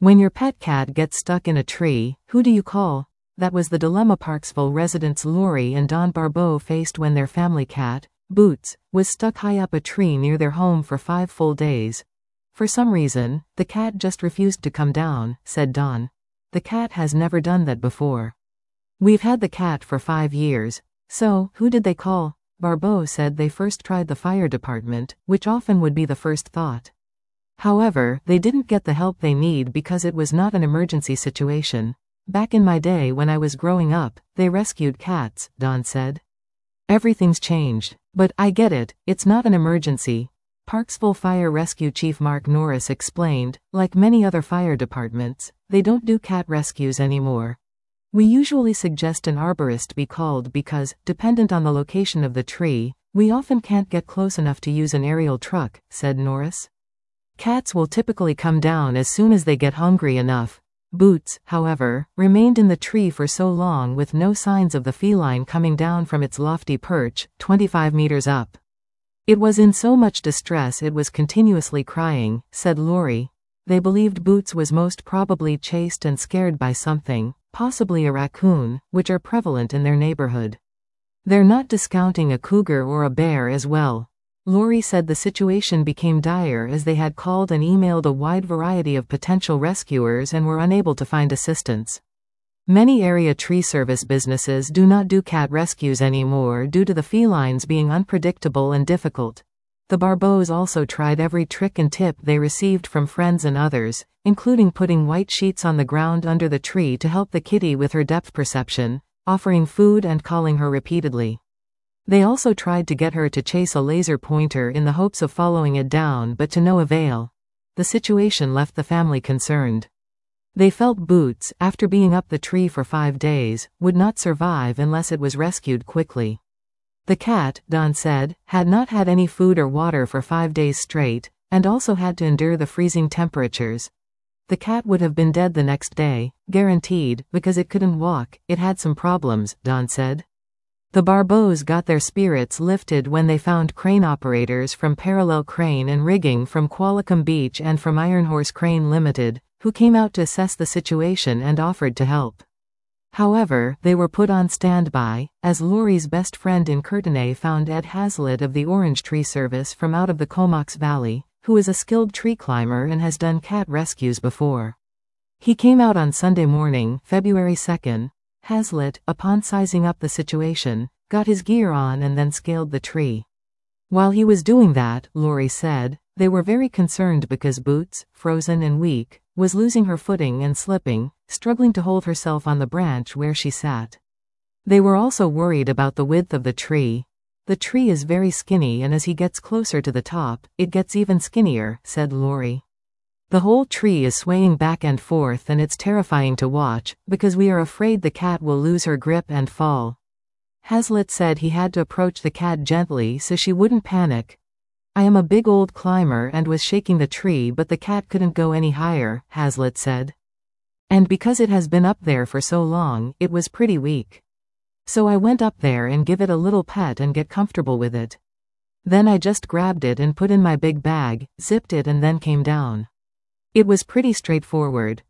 When your pet cat gets stuck in a tree, who do you call? That was the dilemma Parksville residents Lori and Don Barbeau faced when their family cat, Boots, was stuck high up a tree near their home for 5 full days. For some reason, the cat just refused to come down, said Don. The cat has never done that before. We've had the cat for 5 years. So, who did they call? Barbeau said they first tried the fire department, which often would be the first thought. However, they didn't get the help they need because it was not an emergency situation. Back in my day when I was growing up, they rescued cats, Don said. Everything's changed. But I get it, it's not an emergency. Parksville Fire Rescue Chief Mark Norris explained, like many other fire departments, they don't do cat rescues anymore. We usually suggest an arborist be called because, dependent on the location of the tree, we often can't get close enough to use an aerial truck, said Norris. Cats will typically come down as soon as they get hungry enough. Boots, however, remained in the tree for so long with no signs of the feline coming down from its lofty perch, 25 meters up. It was in so much distress it was continuously crying, said Lori. They believed Boots was most probably chased and scared by something, possibly a raccoon, which are prevalent in their neighborhood. They're not discounting a cougar or a bear as well. Lori said the situation became dire as they had called and emailed a wide variety of potential rescuers and were unable to find assistance. Many area tree service businesses do not do cat rescues anymore due to the felines being unpredictable and difficult. The Barbeaus also tried every trick and tip they received from friends and others, including putting white sheets on the ground under the tree to help the kitty with her depth perception, offering food and calling her repeatedly. They also tried to get her to chase a laser pointer in the hopes of following it down, but to no avail. The situation left the family concerned. They felt Boots, after being up the tree for 5 days, would not survive unless it was rescued quickly. The cat, Don said, had not had any food or water for 5 days straight, and also had to endure the freezing temperatures. The cat would have been dead the next day, guaranteed, because it couldn't walk, it had some problems, Don said. The Barbeaus got their spirits lifted when they found crane operators from Parallel Crane and Rigging from Qualicum Beach and from Iron Horse Crane Limited, who came out to assess the situation and offered to help. However, they were put on standby, as Lori's best friend in Courtenay found Ed Hazlitt of the Orange Tree Service from out of the Comox Valley, who is a skilled tree climber and has done cat rescues before. He came out on Sunday morning, February 2nd. Hazlitt, upon sizing up the situation, got his gear on and then scaled the tree. While he was doing that, Lori said, they were very concerned because Boots, frozen and weak, was losing her footing and slipping, struggling to hold herself on the branch where she sat. They were also worried about the width of the tree. The tree is very skinny and as he gets closer to the top, it gets even skinnier, said Lori. The whole tree is swaying back and forth and it's terrifying to watch, because we are afraid the cat will lose her grip and fall. Hazlitt said he had to approach the cat gently so she wouldn't panic. I am a big old climber and was shaking the tree but the cat couldn't go any higher, Hazlitt said. And because it has been up there for so long, it was pretty weak. So I went up there and give it a little pet and get comfortable with it. Then I just grabbed it and put in my big bag, zipped it and then came down. It was pretty straightforward.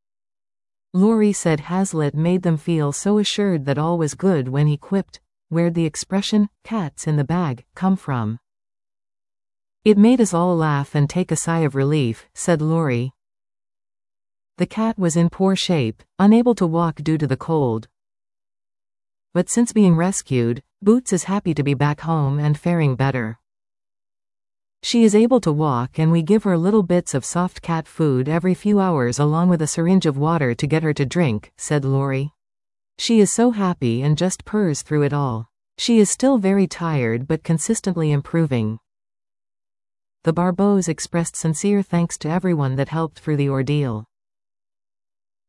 Lori said Hazlitt made them feel so assured that all was good when he quipped, "Where'd the expression, 'cats in the bag,' come from?" It made us all laugh and take a sigh of relief, said Lori. The cat was in poor shape, unable to walk due to the cold. But since being rescued, Boots is happy to be back home and faring better. She is able to walk and we give her little bits of soft cat food every few hours along with a syringe of water to get her to drink, said Lori. She is so happy and just purrs through it all. She is still very tired but consistently improving. The Barbeaus expressed sincere thanks to everyone that helped through the ordeal.